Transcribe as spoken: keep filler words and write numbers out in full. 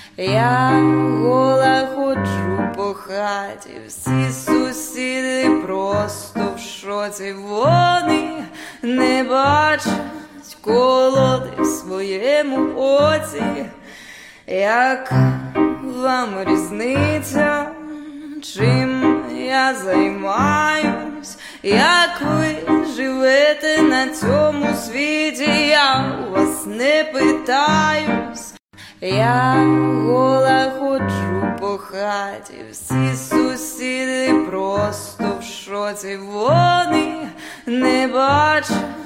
Я гола ходжу по хаті, всі сусіди просто в шоці. Вони не бачать колоди в своєму оці. Яка вам різниця, чим я займаюсь? Як ви живете на цьому світі? Я у вас не питаюсь. Я гола ходжу по хаті, всі сусіди просто в шоці. Вони не бачать